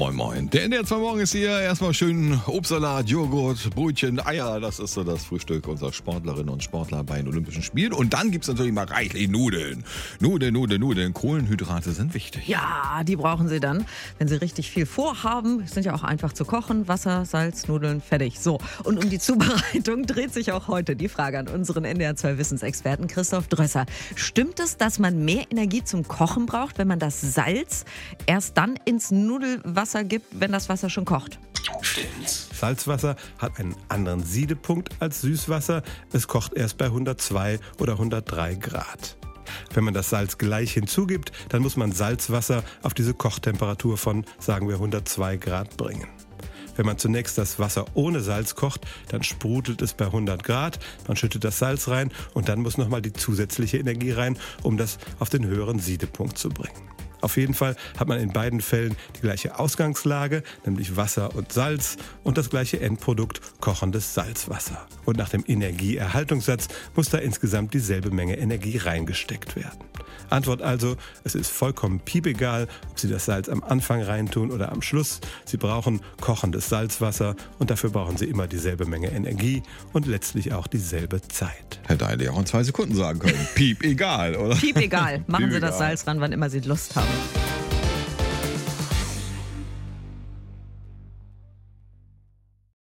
Moin Moin. Der NDR 2 Morgen ist hier. Erstmal schön Obstsalat, Joghurt, Brötchen, Eier. Das ist so das Frühstück unserer Sportlerinnen und Sportler bei den Olympischen Spielen. Und dann gibt es natürlich mal reichlich Nudeln. Nudeln. Kohlenhydrate sind wichtig. Ja, die brauchen Sie dann, wenn Sie richtig viel vorhaben. Sind ja auch einfach zu kochen. Wasser, Salz, Nudeln, fertig. So, und um die Zubereitung dreht sich auch heute die Frage an unseren NDR 2 Wissensexperten Christoph Drösser. Stimmt es, dass man mehr Energie zum Kochen braucht, wenn man das Salz erst dann ins Nudelwasser gibt, wenn das Wasser schon kocht? Stimmt's. Salzwasser hat einen anderen Siedepunkt als Süßwasser. Es kocht erst bei 102 oder 103 Grad. Wenn man das Salz gleich hinzugibt, dann muss man Salzwasser auf diese Kochtemperatur von, sagen wir, 102 Grad bringen. Wenn man zunächst das Wasser ohne Salz kocht, dann sprudelt es bei 100 Grad, man schüttet das Salz rein und dann muss nochmal die zusätzliche Energie rein, um das auf den höheren Siedepunkt zu bringen. Auf jeden Fall hat man in beiden Fällen die gleiche Ausgangslage, nämlich Wasser und Salz und das gleiche Endprodukt, kochendes Salzwasser. Und nach dem Energieerhaltungssatz muss da insgesamt dieselbe Menge Energie reingesteckt werden. Antwort also, es ist vollkommen piepegal, ob Sie das Salz am Anfang reintun oder am Schluss. Sie brauchen kochendes Salzwasser und dafür brauchen Sie immer dieselbe Menge Energie und letztlich auch dieselbe Zeit. Hätte eigentlich auch in 2 Sekunden sagen können. Piep egal, oder? Piep egal. Machen Sie das Salz ran, wann immer Sie Lust haben.